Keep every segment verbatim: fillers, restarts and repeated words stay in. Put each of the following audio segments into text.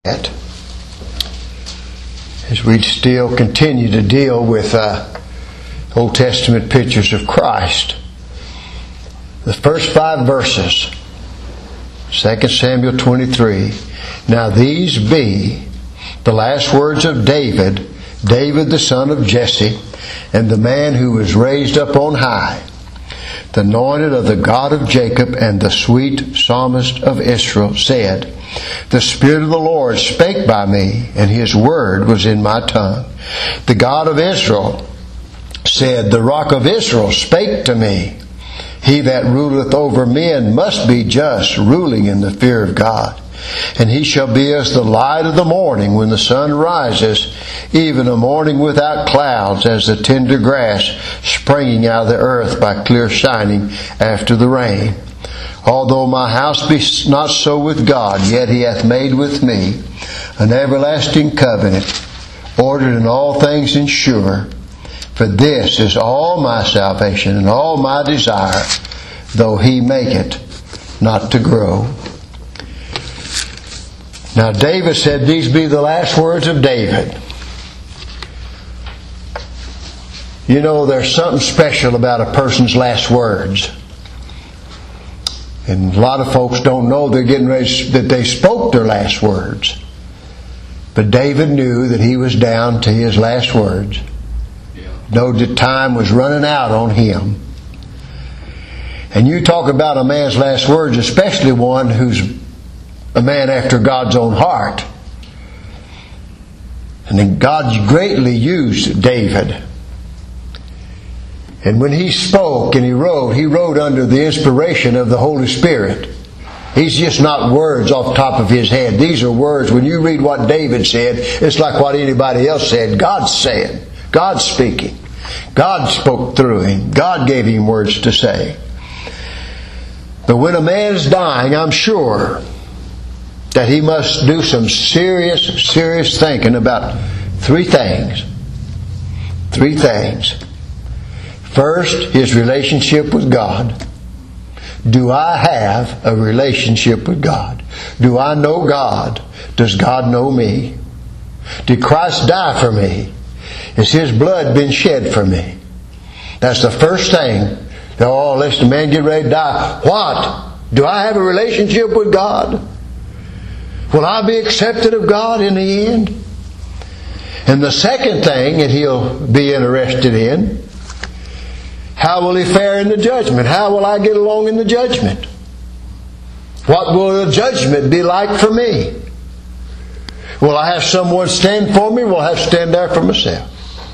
As we still continue to deal with uh, Old Testament pictures of Christ. The first five verses, Second Samuel twenty-three. Now these be the last words of David, David the son of Jesse, and the man who was raised up on high, the anointed of the God of Jacob, and the sweet psalmist of Israel, said, The Spirit of the Lord spake by me, and His word was in my tongue. The God of Israel said, The Rock of Israel spake to me. He that ruleth over men must be just, ruling in the fear of God. And he shall be as the light of the morning when the sun rises, even a morning without clouds, as the tender grass springing out of the earth by clear shining after the rain. Although my house be not so with God, yet He hath made with me an everlasting covenant, ordered in all things and sure. For this is all my salvation and all my desire, though He make it not to grow. Now David said these be the last words of David. You know, there's something special about a person's last words. And a lot of folks don't know they're getting ready, that they spoke their last words. But David knew that he was down to his last words. Know that time was running out on him. And you talk about a man's last words, especially one who's a man after God's own heart. And then God greatly used David. And when he spoke and he wrote, he wrote under the inspiration of the Holy Spirit. He's just not words off the top of his head. These are words, when you read what David said, it's like what anybody else said. God's saying. God's speaking. God spoke through him. God gave him words to say. But when a man is dying, I'm sure that he must do some serious, serious thinking about three things. Three things. First, his relationship with God. Do I have a relationship with God? Do I know God? Does God know me? Did Christ die for me? Has His blood been shed for me? That's the first thing. Oh, lest a man get ready to die. What? Do I have a relationship with God? Will I be accepted of God in the end? And the second thing that he'll be interested in, how will he fare in the judgment? How will I get along in the judgment? What will the judgment be like for me? Will I have someone stand for me? Will I have to stand there for myself?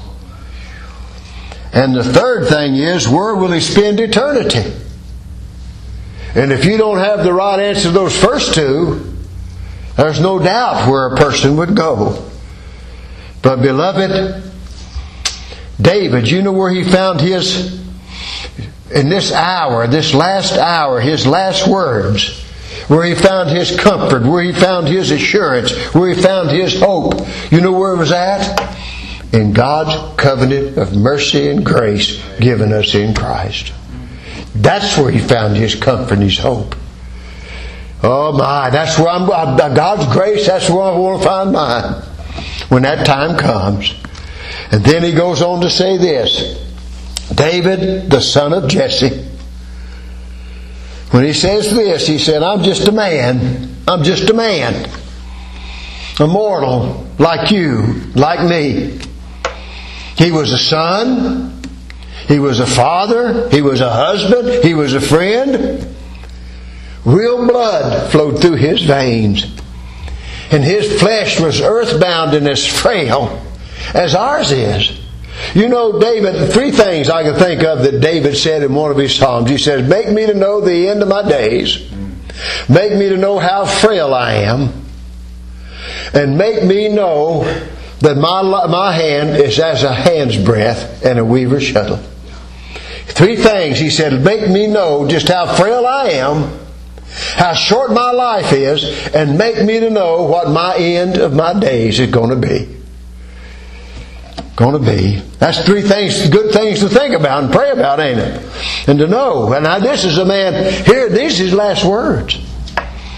And the third thing is, where will he spend eternity? And if you don't have the right answer to those first two, there's no doubt where a person would go. But beloved, David, you know where he found his, in this hour, this last hour, his last words, where he found his comfort, where he found his assurance, where he found his hope. You know where it was at? In God's covenant of mercy and grace given us in Christ. That's where he found his comfort and his hope. Oh my, that's where I'm, God's grace, that's where I want to find mine when that time comes. And then he goes on to say this, David, the son of Jesse. When he says this, he said, I'm just a man. I'm just a man. A mortal like you, like me. He was a son. He was a father. He was a husband. He was a friend. Real blood flowed through his veins. And his flesh was earthbound and as frail as ours is. You know, David, three things I can think of that David said in one of his Psalms. He says, make me to know the end of my days. Make me to know how frail I am. And make me know that my, my hand is as a hand's breadth and a weaver's shuttle. Three things, he said, make me know just how frail I am, how short my life is, and make me to know what my end of my days is going to be. Going to be. That's three things, good things to think about and pray about, ain't it? And to know. And now this is a man, here, these are his last words. And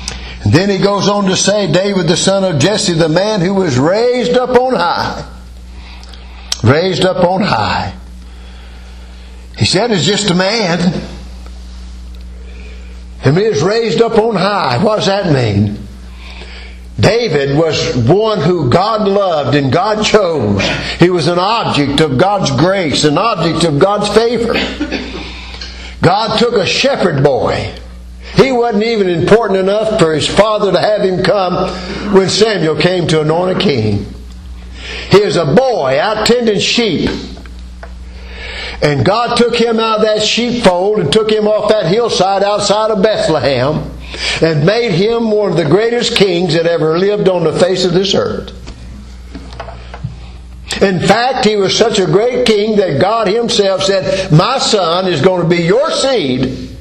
Then he goes on to say, David the son of Jesse, the man who was raised up on high. Raised up on high. He said he's just a man. And he is raised up on high. What does that mean? David was one who God loved and God chose. He was an object of God's grace, an object of God's favor. God took a shepherd boy. He wasn't even important enough for his father to have him come when Samuel came to anoint a king. He was a boy out tending sheep. And God took him out of that sheepfold and took him off that hillside outside of Bethlehem and made him one of the greatest kings that ever lived on the face of this earth. In fact, he was such a great king that God Himself said, my son is going to be your seed,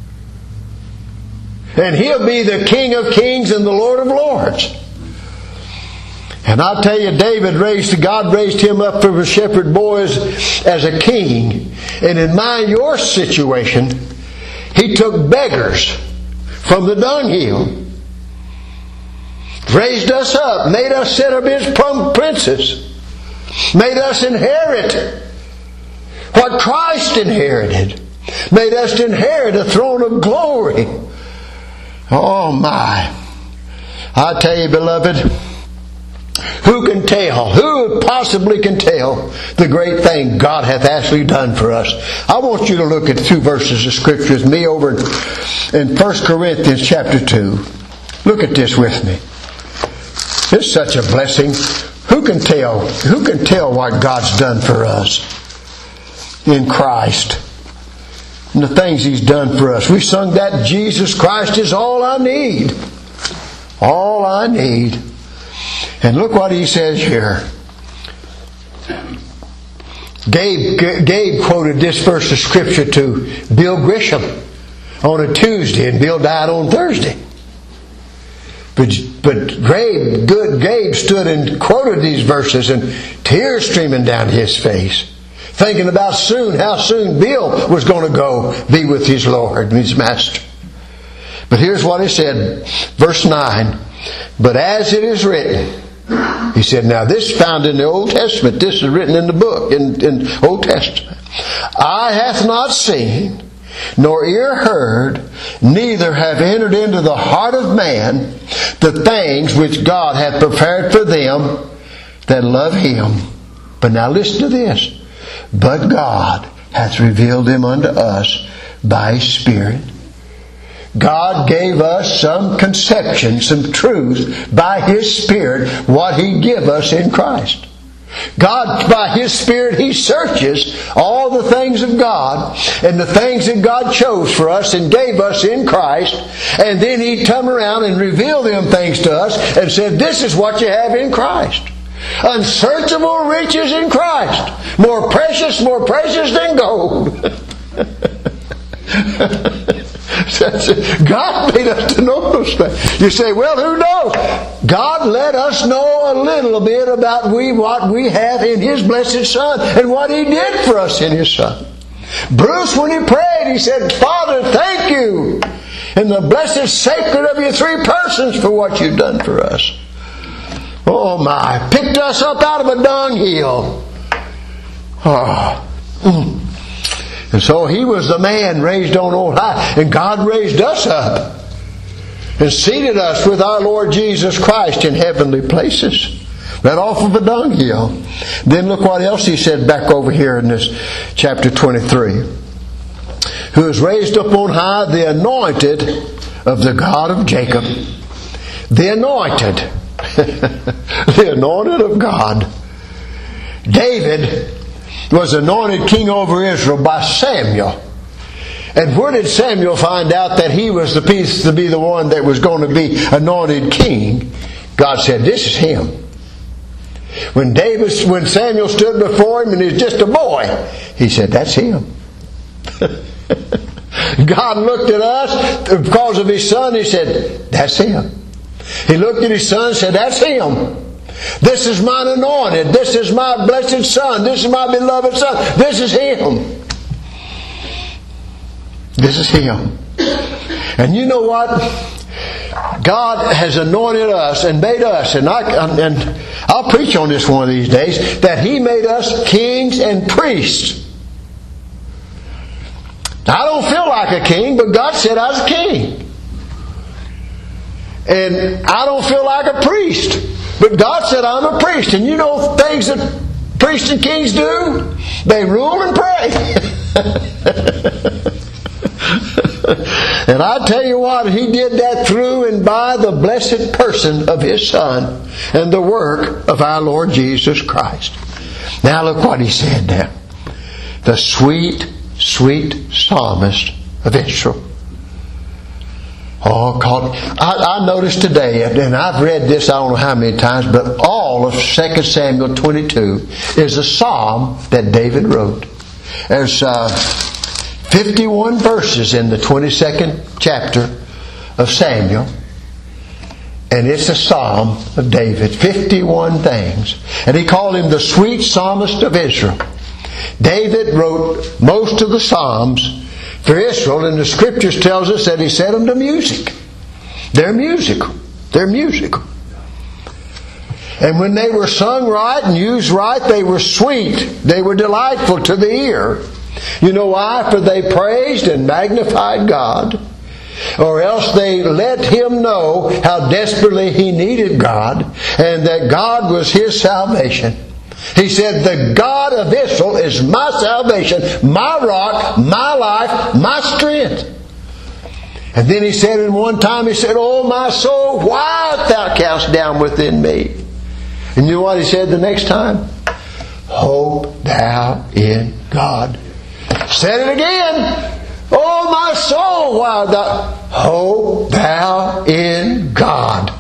and he'll be the King of kings and the Lord of lords. And I tell you, David raised, God raised him up from a shepherd boy as, as a king. And in my and your situation, He took beggars from the dunghill, raised us up, made us sit of His princes, made us inherit what Christ inherited, made us to inherit a throne of glory. Oh my! I tell you, beloved, who can tell? Who possibly can tell the great thing God hath actually done for us? I want you to look at two verses of Scripture with me over in First Corinthians chapter two. Look at this with me. It's such a blessing. Who can tell? Who can tell what God's done for us in Christ? And the things He's done for us. We sung that Jesus Christ is all I need. All I need. And look what he says here. Gabe, Gabe quoted this verse of Scripture to Bill Grisham on a Tuesday, and Bill died on Thursday. But, but Gabe, good Gabe stood and quoted these verses, and tears streaming down his face, thinking about soon, how soon Bill was going to go be with his Lord and his Master. But here's what he said, verse nine. But as it is written, he said, now this is found in the Old Testament. This is written in the book, in, in Old Testament. Eye hath not seen, nor ear heard, neither have entered into the heart of man the things which God hath prepared for them that love Him. But now listen to this. But God hath revealed them unto us by His Spirit. God gave us some conception, some truth by His Spirit, what He give us in Christ. God, by His Spirit, He searches all the things of God and the things that God chose for us and gave us in Christ, and then He come around and reveal them things to us and said, this is what you have in Christ. Unsearchable riches in Christ. More precious, more precious than gold. God made us to know those things. You say, well, who knows? God let us know a little bit about we what we have in His blessed Son and what He did for us in His Son. Bruce, when he prayed, he said, Father, thank you in the blessed sacred of your three persons for what you've done for us. Oh my, picked us up out of a dunghill. Oh. And so He was the man raised on old high. And God raised us up and seated us with our Lord Jesus Christ in heavenly places. Right off of a dunghill. Then look what else He said back over here in this chapter twenty-three. Who is raised up on high, the anointed of the God of Jacob. The anointed. The anointed of God. David was anointed king over Israel by Samuel. And where did Samuel find out that he was the piece to be the one that was going to be anointed king? God said, this is him. When David, when Samuel stood before him and he was just a boy, He said, that's him. God looked at us because of His Son. He said, that's him. He looked at His Son and said, that's him. This is mine anointed. This is my blessed Son. This is my beloved Son. This is Him. This is Him. And you know what? God has anointed us and made us, and, I, and I'll preach on this one of these days, that He made us kings and priests. I don't feel like a king, but God said I was a king. And I don't feel like a priest, but God said I'm a priest. And you know things that priests and kings do? They rule and pray. And I tell you what, He did that through and by the blessed person of His Son and the work of our Lord Jesus Christ. Now look what He said now. The sweet, sweet psalmist of Israel. Oh, God. I, I noticed today, and I've read this I don't know how many times, but all of Second Samuel twenty-two is a psalm that David wrote. There's uh, fifty-one verses in the twenty-second chapter of Samuel, and it's a psalm of David. fifty-one things. And he called him the sweet psalmist of Israel. David wrote most of the psalms for Israel, and the Scriptures tells us that he set them to music. They're musical. They're musical. And when they were sung right and used right, they were sweet. They were delightful to the ear. You know why? For they praised and magnified God. Or else they let him know how desperately he needed God, and that God was his salvation. He said, the God of Israel is my salvation, my rock, my life, my strength. And then he said in one time, he said, oh my soul, why art thou cast down within me? And you know what he said the next time? Hope thou in God. Said it again. Oh my soul, why art thou? Hope thou in God.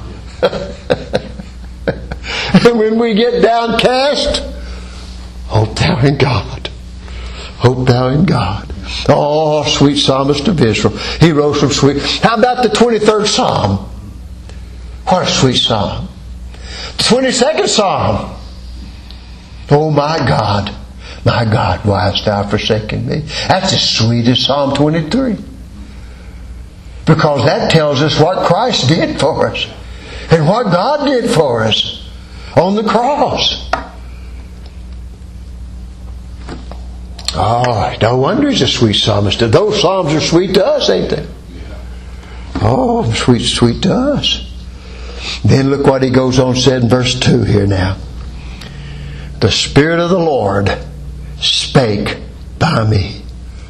And when we get downcast, hope thou in God. Hope thou in God. Oh, sweet psalmist of Israel. He wrote some sweet. How about the twenty-third Psalm? What a sweet psalm. The twenty-second Psalm. Oh my God, my God, why hast thou forsaken me? That's as sweet as Psalm twenty-three. Because that tells us what Christ did for us. And what God did for us on the cross. Oh, no wonder he's a sweet psalmist. Those psalms are sweet to us, ain't they? Oh, sweet, sweet to us. Then look what he goes on said in verse two here now. The Spirit of the Lord spake by me.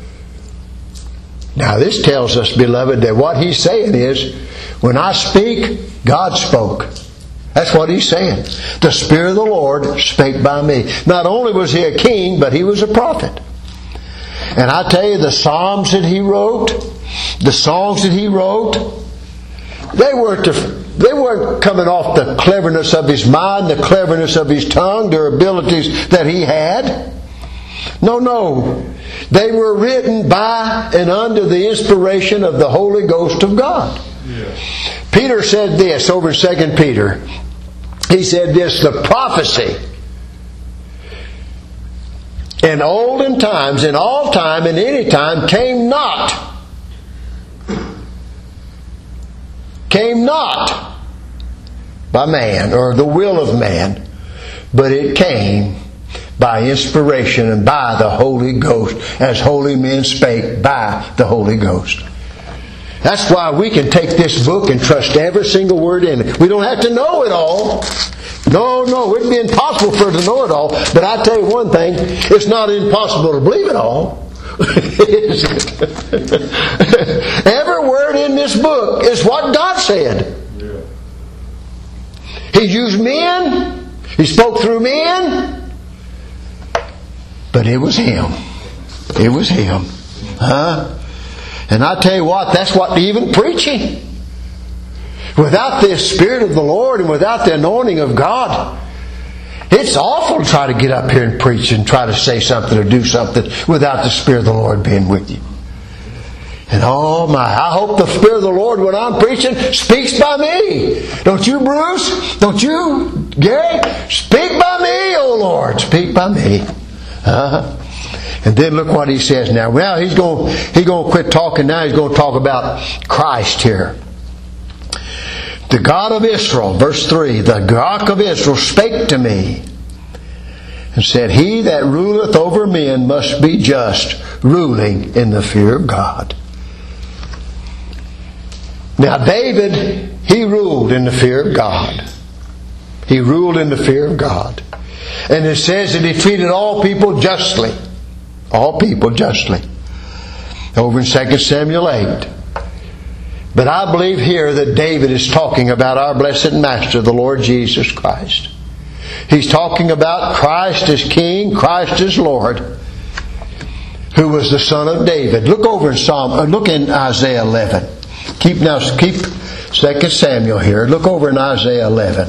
Now this tells us, beloved, that what he's saying is, when I speak, God spoke. That's what he's saying. The Spirit of the Lord spake by me. Not only was he a king, but he was a prophet. And I tell you, the psalms that he wrote, the songs that he wrote, they weren't, they weren't coming off the cleverness of his mind, the cleverness of his tongue, their abilities that he had. No, no. They were written by and under the inspiration of the Holy Ghost of God. Yes. Peter said this over in Second Peter. He said this, the prophecy in olden times, in all time, in any time, came not. Came not by man or the will of man, but it came by inspiration and by the Holy Ghost, as holy men spake by the Holy Ghost. That's why we can take this book and trust every single word in it. We don't have to know it all. No, no, it'd be impossible for us to know it all. But I tell you one thing, it's not impossible to believe it all. Every word in this book is what God said. He used men. He spoke through men. But it was Him. It was Him. Huh? And I tell you what, that's what even preaching. Without the Spirit of the Lord and without the anointing of God, it's awful to try to get up here and preach and try to say something or do something without the Spirit of the Lord being with you. And oh my, I hope the Spirit of the Lord, when I'm preaching, speaks by me. Don't you, Bruce? Don't you, Gary? Speak by me, oh Lord. Speak by me. Uh-huh. And then look what he says now. Well, he's going, he's going to quit talking now. He's going to talk about Christ here. The God of Israel, verse three, the Rock of Israel spake to me and said, He that ruleth over men must be just, ruling in the fear of God. Now David, he ruled in the fear of God. He ruled in the fear of God. And it says that he treated all people justly. All people justly. Over in Second Samuel eight. But I believe here that David is talking about our blessed Master, the Lord Jesus Christ. He's talking about Christ as King, Christ as Lord, who was the son of David. Look over in Psalm, look in Isaiah eleven. Keep now, keep Second Samuel here. Look over in Isaiah eleven.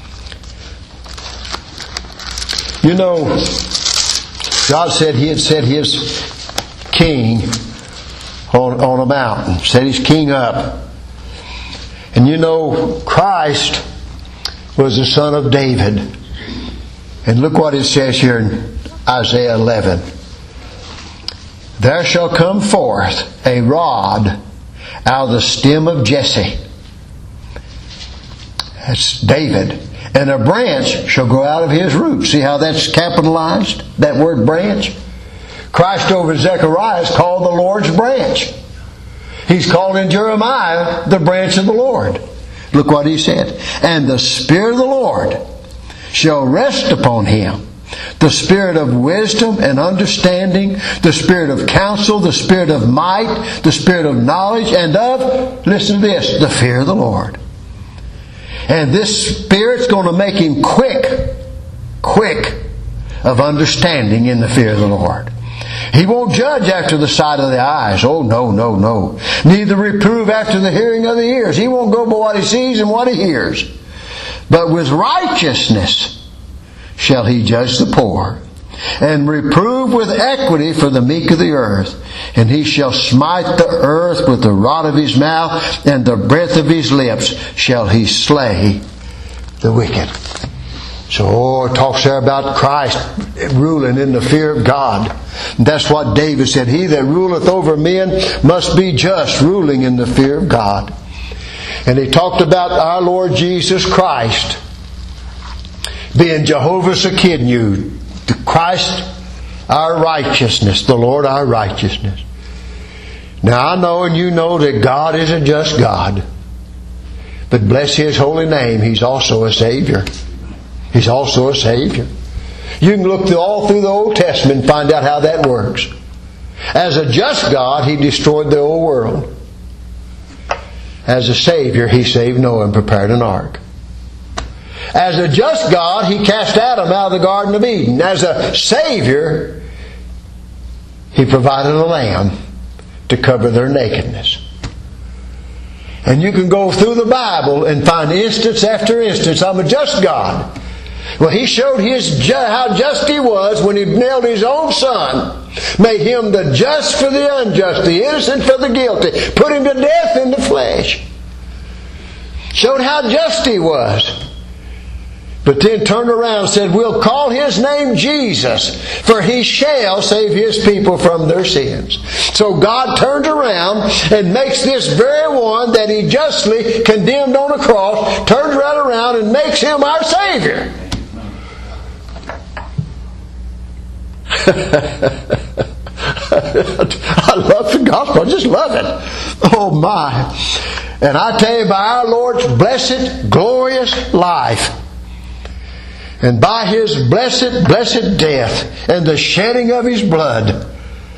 You know, God said He had set His king on, on a mountain. Set His king up. And you know, Christ was the son of David. And look what it says here in Isaiah eleven. There shall come forth a rod out of the stem of Jesse. That's David. And a branch shall grow out of his roots. See how that's capitalized? That word branch? Christ over Zechariah is called the Lord's branch. He's called in Jeremiah the branch of the Lord. Look what he said. And the Spirit of the Lord shall rest upon him. The Spirit of wisdom and understanding, the Spirit of counsel, the Spirit of might, the Spirit of knowledge, and of, listen to this, the fear of the Lord. And this Spirit's going to make him quick, quick of understanding in the fear of the Lord. He won't judge after the sight of the eyes. Oh, no, no, no. Neither reprove after the hearing of the ears. He won't go by what he sees and what he hears. But with righteousness shall he judge the poor, and reprove with equity for the meek of the earth. And he shall smite the earth with the rod of his mouth, and the breath of his lips shall he slay the wicked. So oh, it talks there about Christ ruling in the fear of God. And that's what David said. He that ruleth over men must be just, ruling in the fear of God. And he talked about our Lord Jesus Christ being Jehovah Sekidnu, Christ our righteousness, the Lord our righteousness. Now I know and you know that God is a just God. But bless His holy name, He's also a Savior. He's also a Savior. You can look through, all through the Old Testament and find out how that works. As a just God, He destroyed the old world. As a Savior, He saved Noah and prepared an ark. As a just God, He cast Adam out of the Garden of Eden. As a Savior, He provided a lamb to cover their nakedness. And you can go through the Bible and find instance after instance. I'm a just God. Well, He showed his ju- how just He was when He nailed His own Son. Made Him the just for the unjust, the innocent for the guilty. Put Him to death in the flesh. Showed how just He was. But then turned around and said, we'll call His name Jesus, for He shall save His people from their sins. So God turns around and makes this very one that He justly condemned on a cross, turns right around and makes Him our Savior. I love the gospel. I just love it. Oh my. And I tell you, by our Lord's blessed, glorious life, and by His blessed, blessed death and the shedding of His blood,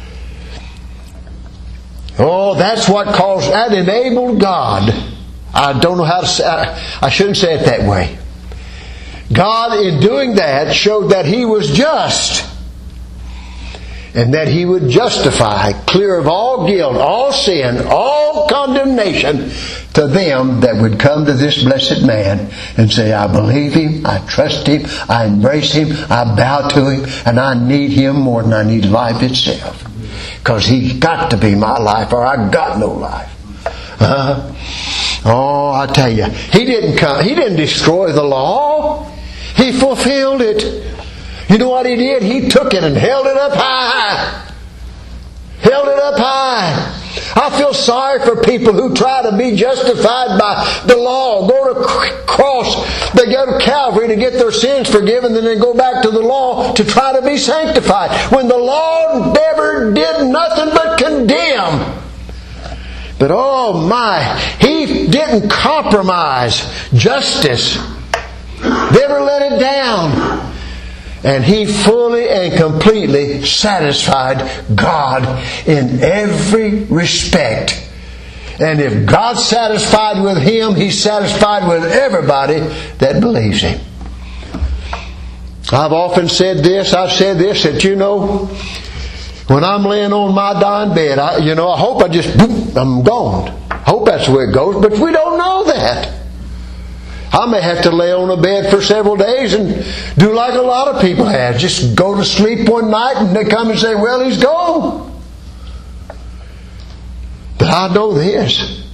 oh, that's what caused, that enabled God. I don't know how to say, I, I shouldn't say it that way. God, in doing that, showed that He was just. And that He would justify, clear of all guilt, all sin, all condemnation, to them that would come to this blessed man and say, I believe Him, I trust Him, I embrace Him, I bow to Him, and I need Him more than I need life itself. Because He's got to be my life, or I got no life. Uh, oh, I tell you, He didn't come, He didn't destroy the law. He fulfilled it. You know what He did? He took it and held it up high. Held it up high. I feel sorry for people who try to be justified by the law, go to cross, they go to Calvary to get their sins forgiven, then they go back to the law to try to be sanctified. When the law never did nothing but condemn. But oh my, He didn't compromise justice. Never let it down. And He fully and completely satisfied God in every respect. And if God's satisfied with Him, He's satisfied with everybody that believes Him. I've often said this, I've said this, that you know, when I'm laying on my dying bed, I, you know, I hope I just, boom, I'm gone. I hope that's the way it goes, but we don't know that. I may have to lay on a bed for several days and do like a lot of people have. Just go to sleep one night and they come and say, well, he's gone. But I know this,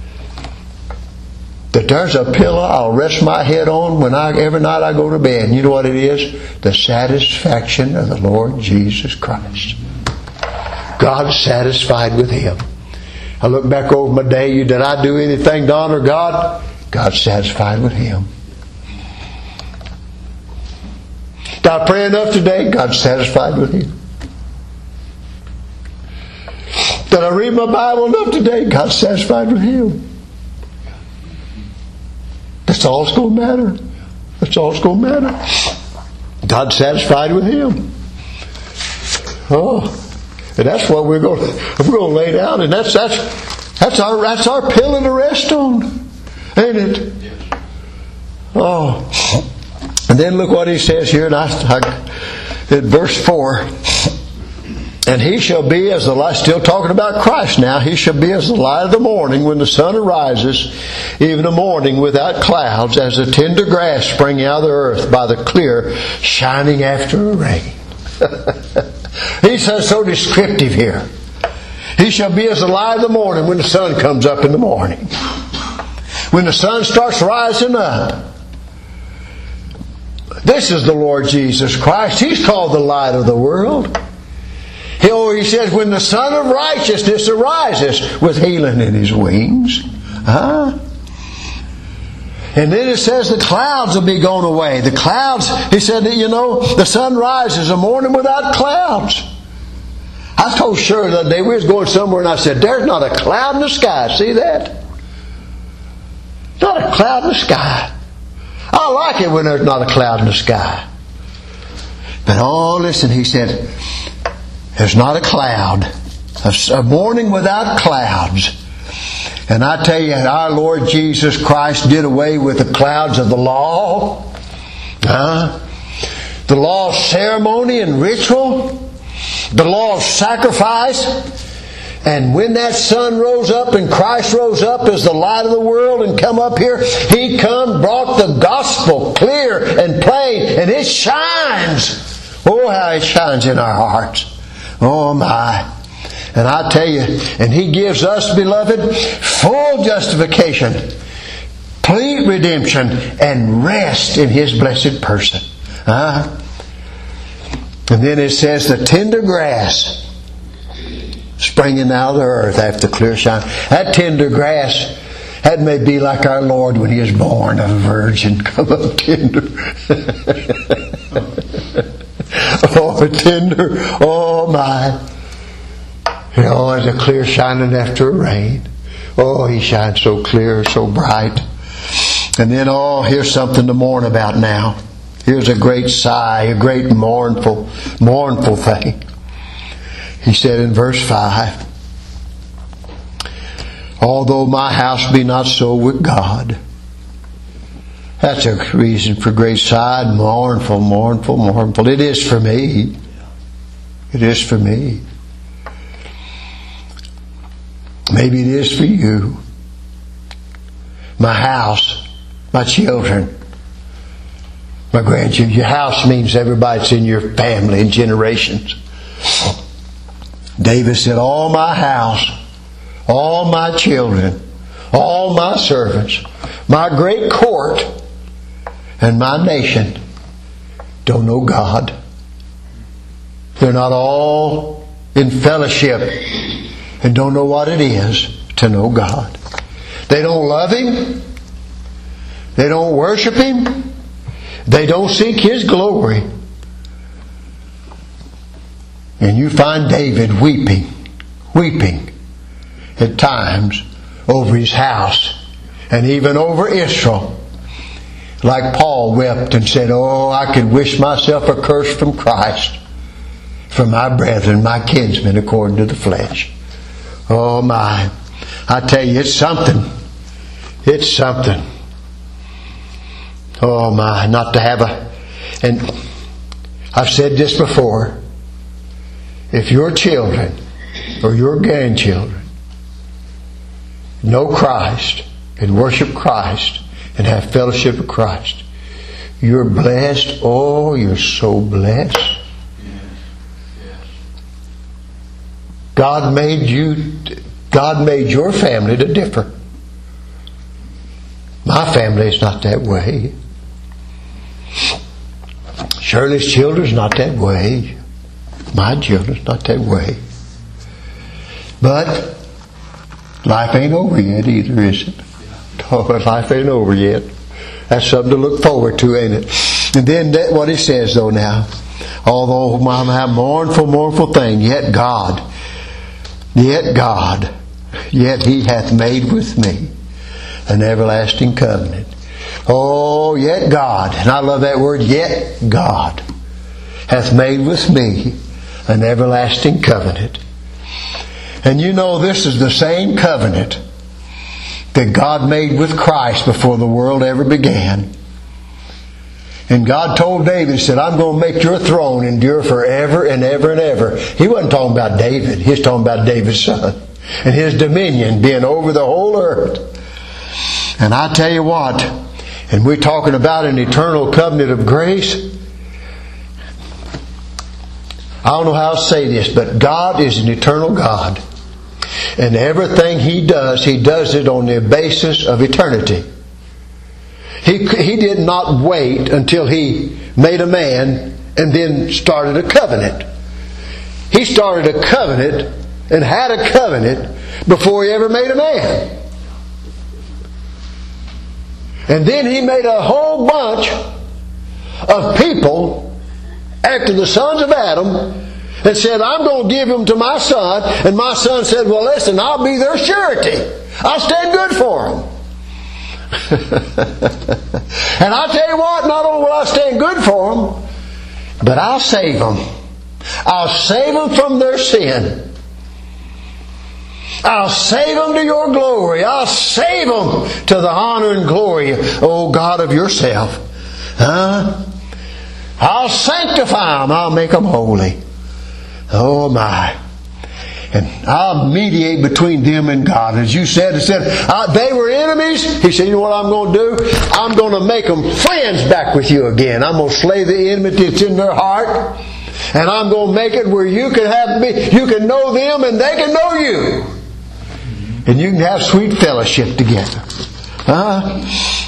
that there's a pillow I'll rest my head on when I every night I go to bed. And you know what it is? The satisfaction of the Lord Jesus Christ. God's satisfied with Him. I look back over my day. Did I do anything to honor God? God's satisfied with Him. Did I pray enough today? God's satisfied with Him. Did I read my Bible enough today? God's satisfied with Him. That's all it's going to matter. That's all it's going to matter. God's satisfied with Him. Oh, and that's what we're going to, we're going to lay down, and that's that's that's our that's our pillow to rest on, ain't it? Oh, and then look what He says here, and I, I in verse four. And He shall be as the light, still talking about Christ now, He shall be as the light of the morning when the sun arises, even a morning without clouds, as the tender grass springing out of the earth by the clear shining after a rain. He says so descriptive here. He shall be as the light of the morning when the sun comes up in the morning. When the sun starts rising up. This is the Lord Jesus Christ. He's called the light of the world. He says, when the Son of Righteousness arises with healing in His wings. Huh? And then it says the clouds will be gone away. The clouds, He said, that, you know, the sun rises a morning without clouds. I told Shirley the other day, we was going somewhere and I said, there's not a cloud in the sky. See that? Not a cloud in the sky. I like it when there's not a cloud in the sky. But oh, listen, He said, there's not a cloud. A morning without clouds. And I tell you, our Lord Jesus Christ did away with the clouds of the law. Huh? The law of ceremony and ritual. The law of sacrifice. And when that sun rose up and Christ rose up as the light of the world and come up here, He come, brought the gospel clear and plain. And it shines. Oh, how it shines in our hearts. Oh my. And I tell you, and He gives us, beloved, full justification, complete redemption, and rest in His blessed person. Huh? And then it says the tender grass springing out of the earth after clear shine. That tender grass, that may be like our Lord when He was born of a virgin. Come up tender. Oh, tender. Oh, my. You know, as a clear shining after a rain. Oh, He shines so clear, so bright. And then, oh, here's something to mourn about now. Here's a great sigh, a great mournful, mournful thing. He said in verse five, although my house be not so with God. That's a reason for great sigh, mournful, mournful, mournful. It is for me. It is for me. Maybe it is for you. My house, my children, my grandchildren. Your house means everybody that's in your family and generations. David said, all my house, all my children, all my servants, my great court, and my nation don't know God. They're not all in fellowship and don't know what it is to know God. They don't love Him. They don't worship Him. They don't seek His glory. And you find David weeping, weeping at times over his house and even over Israel. Like Paul wept and said, "Oh, I could wish myself accursed from Christ, from my brethren, my kinsmen, according to the flesh." Oh my. I tell you, it's something. It's something. Oh my, not to have a... And I've said this before. If your children or your grandchildren know Christ and worship Christ and have fellowship with Christ, you're blessed. Oh, you're so blessed. God made you, God made your family to differ. My family is not that way. Shirley's children's not that way. My children's not that way. But life ain't over yet either, is it? Oh, life ain't over yet. That's something to look forward to, ain't it? And then that, what it says though now, although my, my mournful, mournful thing, yet God, yet God, yet He hath made with me an everlasting covenant. Oh, yet God, and I love that word, yet God hath made with me an everlasting covenant. And you know this is the same covenant that God made with Christ before the world ever began. And God told David, He said, "I'm going to make your throne endure forever and ever and ever." He wasn't talking about David. He was talking about David's son and his dominion being over the whole earth. And I tell you what, and we're talking about an eternal covenant of grace. I don't know how to say this, but God is an eternal God. And everything He does, He does it on the basis of eternity. He, he did not wait until He made a man and then started a covenant. He started a covenant and had a covenant before He ever made a man. And then He made a whole bunch of people after the sons of Adam and said, "I'm going to give them to my son." And my son said, "Well, listen, I'll be their surety. I'll stand good for them." And I'll tell you what, not only will I stand good for them, but I'll save them. I'll save them from their sin. I'll save them to your glory. I'll save them to the honor and glory, O God, of yourself. Huh? I'll sanctify them. I'll make them holy. Oh my. And I'll mediate between them and God. As you said, it said uh, they were enemies. He said, "You know what I'm going to do? I'm going to make them friends back with you again. I'm going to slay the enmity that's in their heart. And I'm going to make it where you can have me, you can know them and they can know you. And you can have sweet fellowship together." Huh?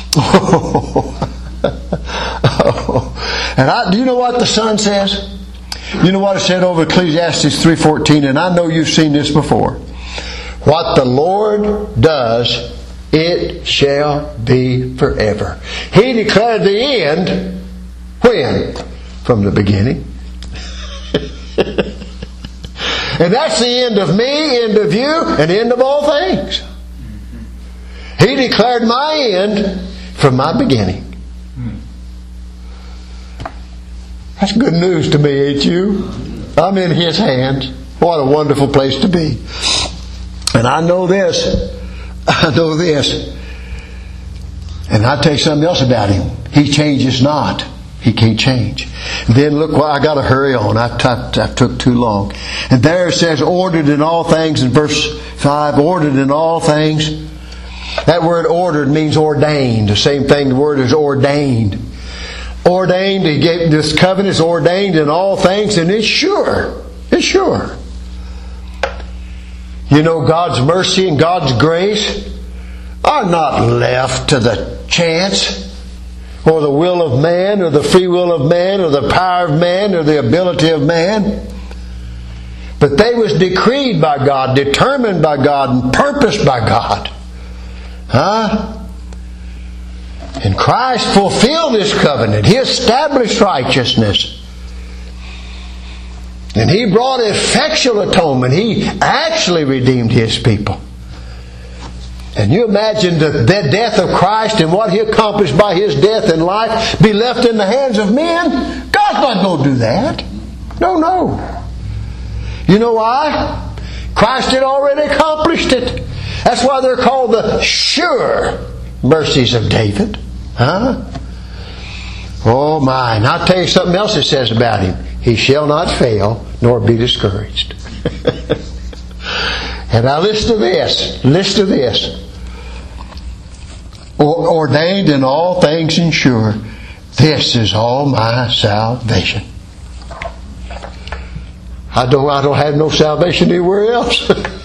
And I, do you know what the Son says? You know what it said over Ecclesiastes three fourteen, and I know you've seen this before. What the Lord does, it shall be forever. He declared the end when? From the beginning. And that's the end of me, end of you, and end of all things. He declared my end from my beginning. That's good news to me, ain't you? I'm in His hands. What a wonderful place to be. And I know this. I know this. And I'll tell you something else about Him. He changes not. He can't change. Then look, well, I got to hurry on. I, I, I took too long. And there it says, ordered in all things in verse five. Ordered in all things. That word ordered means ordained. The same thing, the word is ordained. Ordained, He gave this covenant is ordained in all things, and it's sure. It's sure. You know, God's mercy and God's grace are not left to the chance or the will of man or the free will of man or the power of man or the ability of man. But they was decreed by God, determined by God, and purposed by God. Huh? And Christ fulfilled His covenant. He established righteousness. And He brought effectual atonement. He actually redeemed His people. And you imagine the death of Christ and what He accomplished by His death and life be left in the hands of men? God's not going to do that. No, no. You know why? Christ had already accomplished it. That's why they're called the sure mercies of David. Huh? Oh my. And I'll tell you something else it says about Him. He shall not fail, nor be discouraged. And now listen to this. Listen to this. Ordained in all things and sure. This is all my salvation. I don't, I don't have no salvation anywhere else.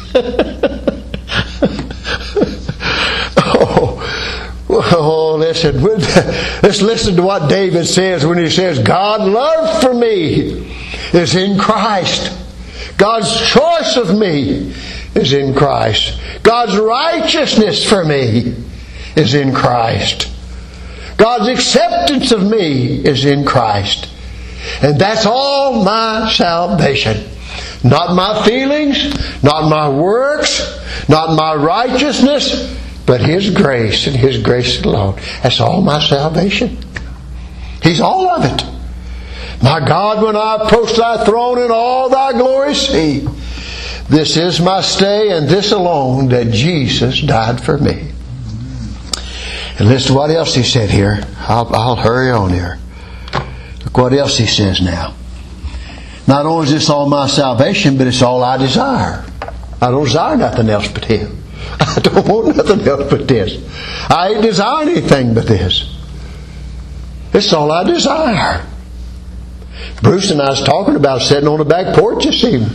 oh, oh, listen. Let's listen to what David says when he says, God's love for me is in Christ. God's choice of me is in Christ. God's righteousness for me is in Christ. God's acceptance of me is in Christ. And that's all my salvation. Not my feelings, not my works, not my righteousness, but His grace and His grace alone. That's all my salvation. He's all of it. My God, when I approach Thy throne in all Thy glory see, this is my stay and this alone, that Jesus died for me. And listen to what else He said here. I'll, I'll hurry on here. Look what else He says now. Not only is this all my salvation, but it's all I desire. I don't desire nothing else but Him. I don't want nothing else but this. I ain't desiring anything but this. It's all I desire. Bruce and I was talking about sitting on the back porch this evening.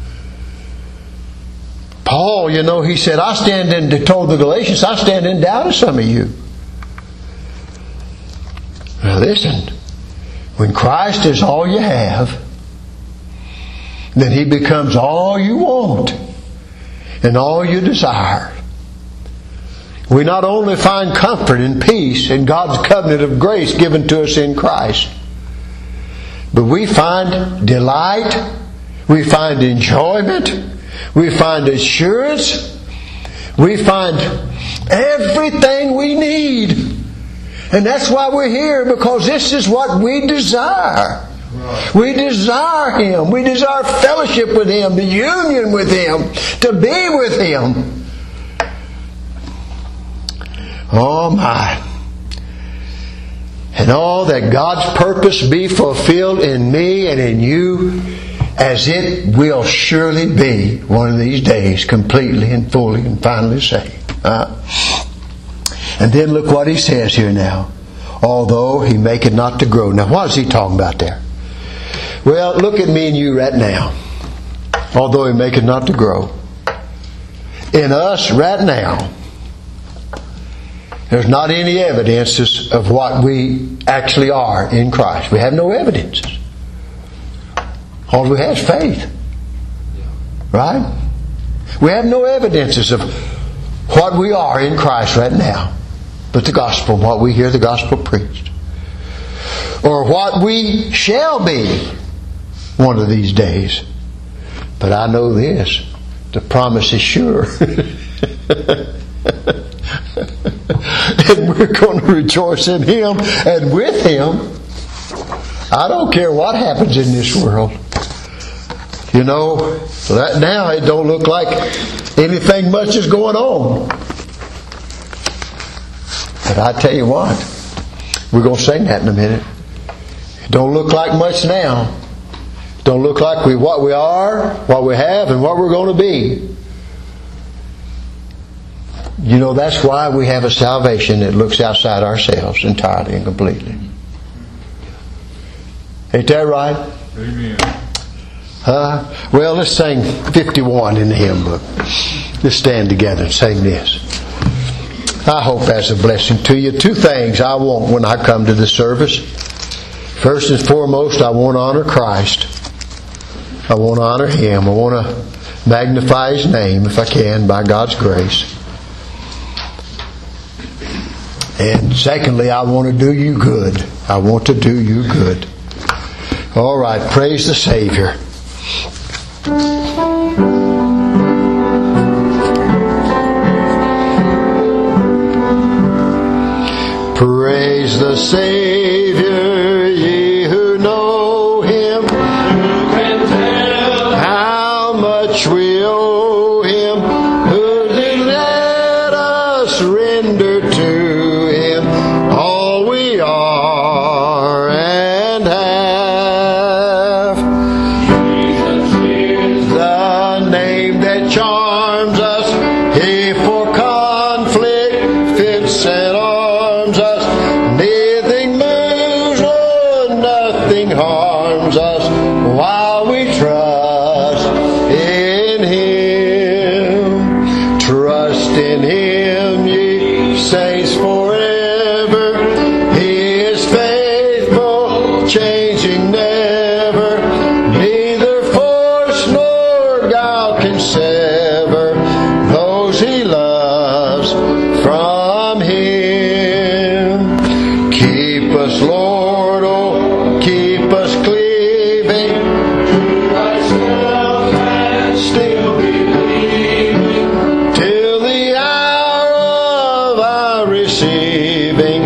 Paul, you know, he said, I stand in, told the Galatians, I stand in doubt of some of you. Now listen, when Christ is all you have, then He becomes all you want and all you desire. We not only find comfort and peace in God's covenant of grace given to us in Christ, but we find delight, we find enjoyment, we find assurance, we find everything we need. And that's why we're here, because this is what we desire. We desire Him. We desire fellowship with Him, the union with Him, to be with Him. Oh my. And all that God's purpose be fulfilled in me and in you, as it will surely be one of these days, completely and fully and finally saved. Uh, and then look what He says here now. Although He make it not to grow. Now what is He talking about there? Well, look at me and you right now. Although He make it not to grow. In us right now, there's not any evidences of what we actually are in Christ. We have no evidences. All we have is faith. Right? We have no evidences of what we are in Christ right now, but the gospel, what we hear the gospel preached. Or what we shall be one of these days. But I know this, the promise is sure. And we're going to rejoice in Him and with Him. I don't care what happens in this world. You know, right now it don't look like anything much is going on. But I tell you what, we're going to sing that in a minute. It don't look like much now. It don't look like we what we are, what we have, and what we're going to be. You know, that's why we have a salvation that looks outside ourselves entirely and completely. Ain't that right? Amen. Huh? Well, let's sing fifty-one in the hymn book. Let's stand together and sing this. I hope that's a blessing to you. Two things I want when I come to the service. First and foremost, I want to honor Christ. I want to honor Him. I want to magnify His name if I can by God's grace. And secondly, I want to do you good. I want to do you good. All right, praise the Savior. Praise the Savior, ye who know Him. Who can tell how much we owe Him? Who did let us render to Him all we are and have? Jesus is the name that charms us. He for conflict fits and arms us. Nothing moves or nothing harms us while we trust in Him. Trust in Him, ye saints, forever. He is faithful, changing never. Neither force nor guile can sever those He loves from Him. Keep us, Lord, oh, keep us cleaving to thyself and still believing till the hour of our receiving.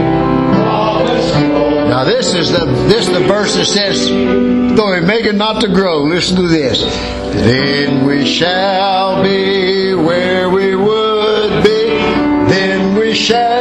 Now this is the this is the verse that says, though it make it not to grow. Listen to this. Then we shall be where we would be. Then we shall